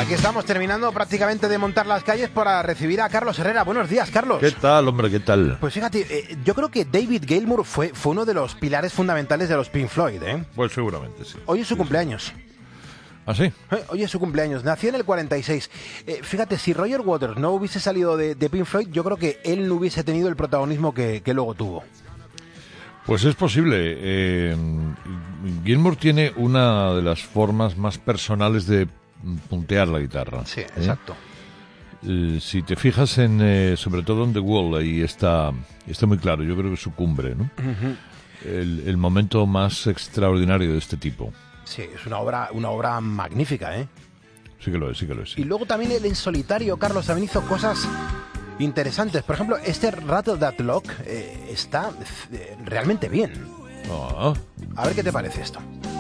Aquí estamos terminando prácticamente de montar las calles para recibir a Carlos Herrera. Buenos días, Carlos. ¿Qué tal, hombre? ¿Qué tal? Pues fíjate, yo creo que David Gilmour fue uno de los pilares fundamentales de los Pink Floyd, ¿eh? Pues seguramente sí. Hoy es su cumpleaños. ¿Ah, sí? Hoy es su cumpleaños. Nació en el 46. Fíjate, si Roger Waters no hubiese salido de Pink Floyd, yo creo que él no hubiese tenido el protagonismo que luego tuvo. Pues es posible. Gilmour tiene una de las formas más personales de puntear la guitarra. Sí, exacto. Si te fijas en, sobre todo en The Wall, ahí está muy claro. Yo creo que es su cumbre, ¿no? Uh-huh. El momento más extraordinario de este tipo. Sí, es una obra magnífica, ¿eh? Sí que lo es, sí que lo es. Sí. Y luego también él en solitario, Carlos, también hizo cosas interesantes. Por ejemplo, este Rattle That Lock está realmente bien. Ah. A ver qué te parece esto.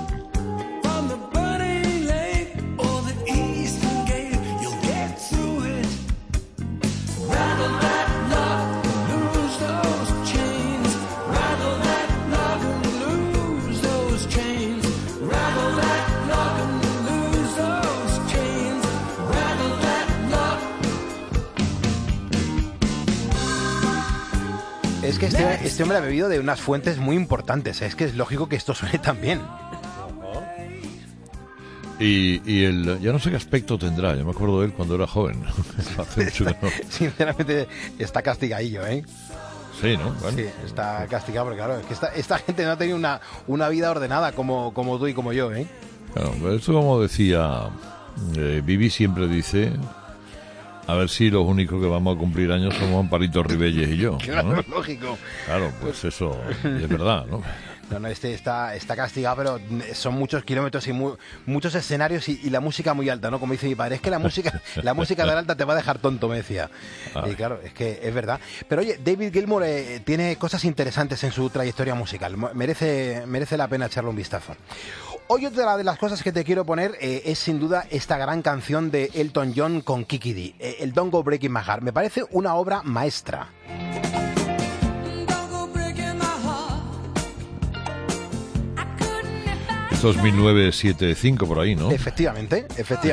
Es que este hombre ha bebido de unas fuentes muy importantes. Es que es lógico que esto suene tan bien. Y ya no sé qué aspecto tendrá. Yo me acuerdo de él cuando era joven. Hace mucho que no. Sinceramente, está castigadillo, ¿eh? Sí, ¿no? Bueno. Sí, está castigado, porque claro, es que esta gente no ha tenido una vida ordenada como tú y como yo, ¿eh? Claro, esto como decía Vivi siempre dice... A ver si los únicos que vamos a cumplir años somos Amparito Ribelles y yo. Claro, ¿no? lógico. Claro, pues eso es verdad, ¿no? No, está castigado, pero son muchos kilómetros y muchos escenarios y la música muy alta, ¿no? Como dice mi padre, es que la música tan alta te va a dejar tonto, me decía. Y claro, es que es verdad. Pero oye, David Gilmour tiene cosas interesantes en su trayectoria musical. Merece la pena echarle un vistazo. Hoy otra de las cosas que te quiero poner es sin duda esta gran canción de Elton John con Kiki Dee, el Don't Go Breaking My Heart. Me parece una obra maestra. Esto es 1975 por ahí, ¿no? Efectivamente.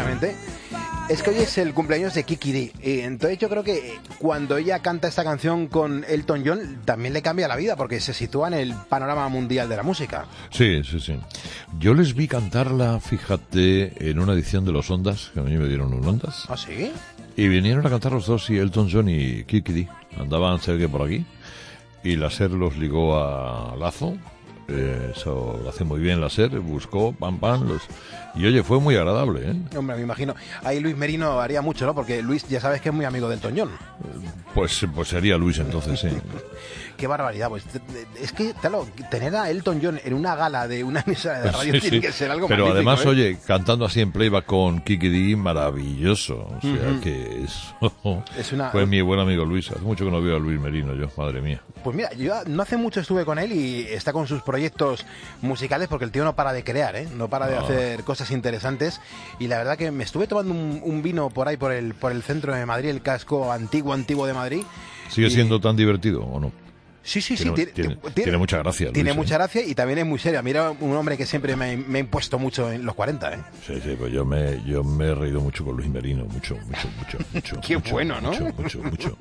Es que hoy es el cumpleaños de Kiki Dee. Entonces yo creo que cuando ella canta esta canción con Elton John también le cambia la vida porque se sitúa en el panorama mundial de la música. Sí. Yo les vi cantarla, fíjate, en una edición de los Ondas, que a mí me dieron un Ondas. ¿Ah, sí? Y vinieron a cantar los dos, y Elton John y Kiki Dee. Andaban cerca por aquí. Y la SER los ligó a Lazo. Eso lo hace muy bien la SER, buscó, pam, y oye, fue muy agradable, ¿eh? Hombre, me imagino. Ahí Luis Merino haría mucho, ¿no? Porque Luis, ya sabes que es muy amigo del Elton John. Pues sería Luis entonces, sí. Qué barbaridad, pues es que claro, tener a Elton John en una gala de una emisora de radio tiene que ser algo pero magnífico, además, ¿eh? Oye, cantando así en playback con Kiki Dee, maravilloso. O sea que eso fue mi buen amigo Luis. Hace mucho que no veo a Luis Merino yo, madre mía. Pues mira, yo no hace mucho estuve con él y está con sus proyectos musicales porque el tío no para de crear, ¿eh? No para de hacer cosas interesantes, y la verdad que me estuve tomando un vino por ahí por el centro de Madrid, el casco antiguo de Madrid. ¿Sigue siendo tan divertido o no? Sí. Tiene mucha gracia. Luis, tiene mucha gracia y también es muy serio. Mira, un hombre que siempre me ha impuesto mucho en los 40, ¿eh? Sí, pues yo me he reído mucho con Luis Merino, mucho. Qué bueno, ¿no? Mucho.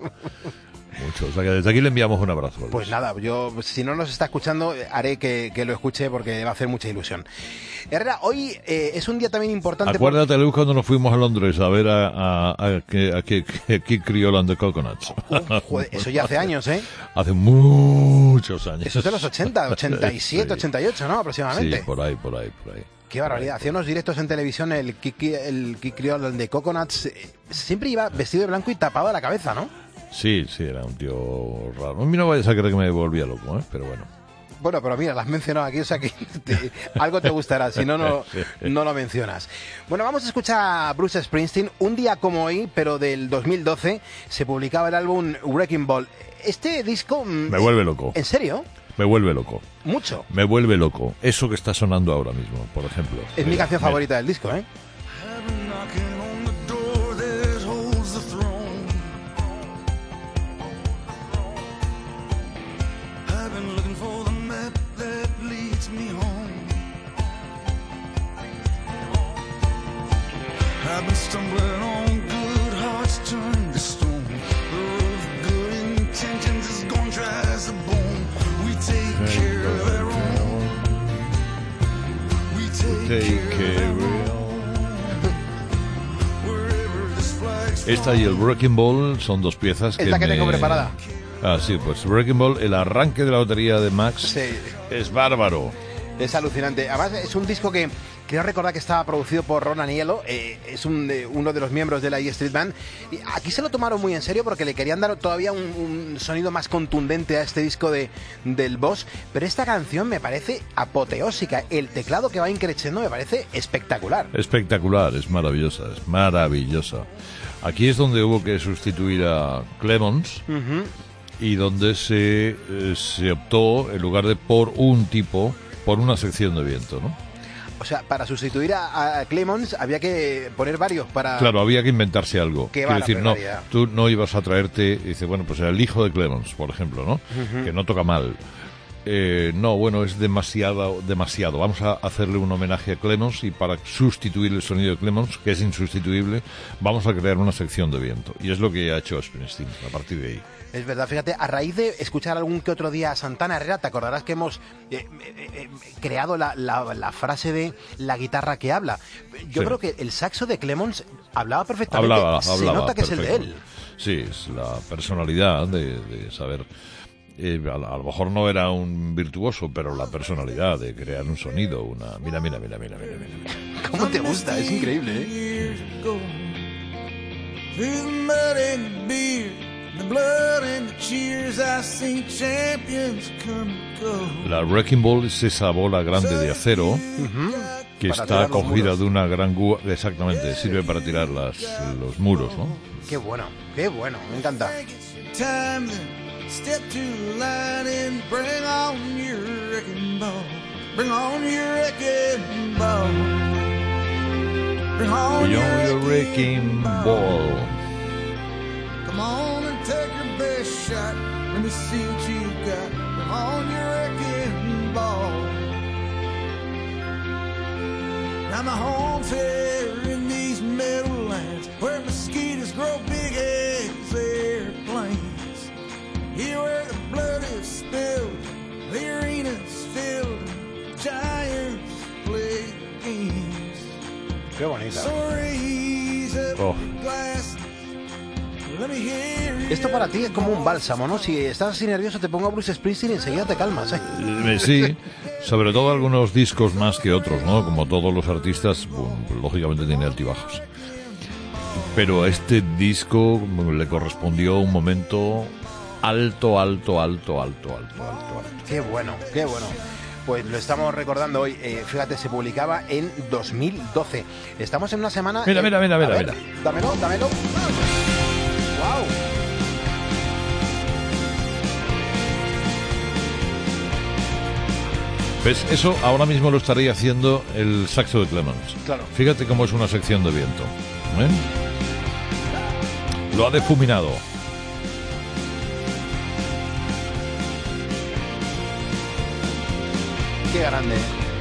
O sea que desde aquí le enviamos un abrazo. Pues nada, yo si no nos está escuchando haré que lo escuche porque va a hacer mucha ilusión. Herrera, hoy es un día también importante. Acuérdate, Luis, cuando nos fuimos a Londres a ver a Kid Creole and the Coconuts. Joder, eso ya hace años, ¿eh? Hace muchos años. Eso es de los 80, 87, sí. 88, ¿no? Aproximadamente. Sí, por ahí. Qué barbaridad. Hacía unos directos en televisión el Kid Creole and the Coconuts. Siempre iba vestido de blanco y tapado a la cabeza, ¿no? Sí, era un tío raro. A mí no vayas a creer que me volvía loco, ¿eh? Pero bueno. Bueno, pero mira, las has mencionado aquí, o sea que algo te gustará, si no lo mencionas. Bueno, vamos a escuchar a Bruce Springsteen. Un día como hoy, pero del 2012, se publicaba el álbum Wrecking Ball. Este disco... me vuelve loco. ¿En serio? Me vuelve loco. ¿Mucho? Me vuelve loco. Eso que está sonando ahora mismo, por ejemplo. Es mi canción favorita del disco, ¿eh? I've been stumbling on good hearts turned to stone. The road of good intentions is gone dry as a bone. We take care of our own. We take care of our own. Wherever this flag's Esta y el Wrecking Ball son dos piezas que Es la que tengo preparada. Ah, sí, pues Wrecking Ball, el arranque de la batería de Max Sí. es bárbaro. Es alucinante. Además, es un disco que creo recordar que estaba producido por Ron Aniello. Es uno de los miembros de la E Street Band. Y aquí se lo tomaron muy en serio porque le querían dar todavía un sonido más contundente a este disco del Boss. Pero esta canción me parece apoteósica. El teclado que va increciendo me parece espectacular. Espectacular, es maravillosa, es maravillosa. Aquí es donde hubo que sustituir a Clemons y donde se optó, en lugar de por un tipo, por una sección de viento, ¿no? O sea, para sustituir a Clemons había que poner varios para... Claro, había que inventarse algo. Qué Quiero decir, no, barbaridad. tú no ibas a traerte, dice, bueno, pues el hijo de Clemons, por ejemplo, ¿no? Que no toca mal. No, bueno, es demasiado. Vamos a hacerle un homenaje a Clemons y para sustituir el sonido de Clemons, que es insustituible, vamos a crear una sección de viento. Y es lo que ha hecho Springsteen a partir de ahí. Es verdad, fíjate, a raíz de escuchar algún que otro día a Santana Herrera, te acordarás que hemos creado la frase de la guitarra que habla. Yo Sí. creo que el saxo de Clemons hablaba perfectamente. Se nota que es el de él. Sí, es la personalidad de saber. A lo mejor no era un virtuoso, pero la personalidad de crear un sonido, una... Mira. ¿Cómo te gusta? Es increíble, ¿eh? years ago. Through the mud and the beer, the blood and the cheers, I seen champions come and go. La Wrecking Ball es esa bola grande de acero que Para está tirar los cogida muros. de una gran grúa. Exactamente, sirve para tirar los muros, ¿no? Qué bueno, me encanta. Time to step to the line and bring on your wrecking ball. Bring on your wrecking ball. Bring on your Wrecking Ball. Come on and take your best shot. Let me see what you got. Bring on your wrecking ball. Now my home's here in these meadowlands where mosquitoes grow big as airplanes. Here where the blood is spilled, the arena's filled, giants play games. Qué bonita. So raise up Oh. your glass. Let me hear you. Esto para ti es como un bálsamo, ¿no? Si estás así nervioso te pongo a Bruce Springsteen y enseguida te calmas, ¿eh? Sí, sobre todo algunos discos más que otros, ¿no? Como todos los artistas, bueno, pues, lógicamente tiene altibajos. Pero a este disco le correspondió un momento alto. Qué bueno. Pues lo estamos recordando hoy. Fíjate, se publicaba en 2012. Estamos en una semana... Mira. Dámelo. ¡Wow! ¿Ves? Eso ahora mismo lo estaría haciendo el saxo de Clemons. Claro. Fíjate cómo es una sección de viento. ¿Eh? Lo ha difuminado. Qué grande.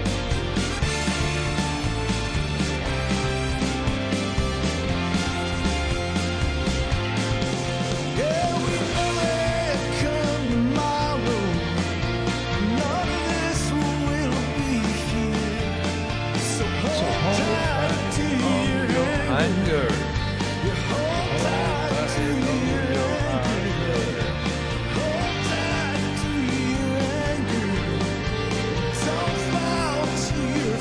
Yeah, we know that come tomorrow, none of this will be here. So hold tight to your anger. Hold tight to your anger. Hold tight to your anger. Don't fall to your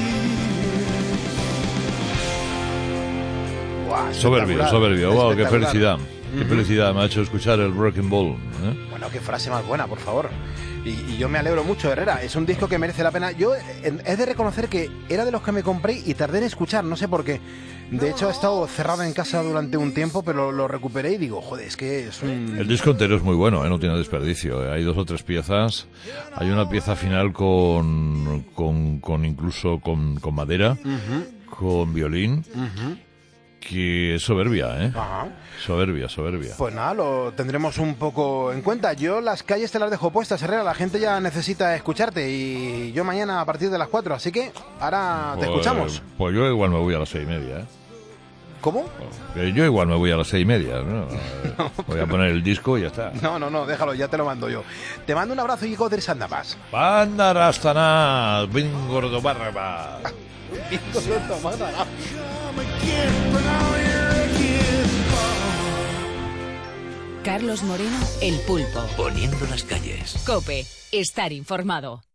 fears. Guau, Soberbio. espectacular. Wow, qué Espectacular. felicidad. Qué felicidad me ha hecho escuchar el Wrecking Ball. ¿Eh? Bueno, qué frase más buena, por favor. Y yo me alegro mucho, Herrera. Es un disco que merece la pena. Yo he de reconocer que era de los que me compré y tardé en escuchar, no sé por qué. De hecho, he estado cerrado en casa durante un tiempo, pero lo recuperé y digo, joder, es que es un... El disco entero es muy bueno, no tiene desperdicio. Hay 2 o 3 piezas. Hay una pieza final con incluso con madera, con violín, que es soberbia, ¿eh? Ajá. Soberbia. Pues nada, lo tendremos un poco en cuenta. Yo las calles te las dejo puestas, Herrera. La gente ya necesita escucharte y yo mañana a partir de las 4. Así que ahora te escuchamos. Pues yo igual me voy a las 6:30, ¿eh? ¿Cómo? Yo igual me voy a las 6:30, ¿no? Voy a poner el disco y ya está. No, déjalo, ya te lo mando yo. Te mando un abrazo y Goder Sandamas. Banda Rastana, bin gordo barba. Carlos Moreno, El Pulpo. Poniendo las calles. COPE, estar informado.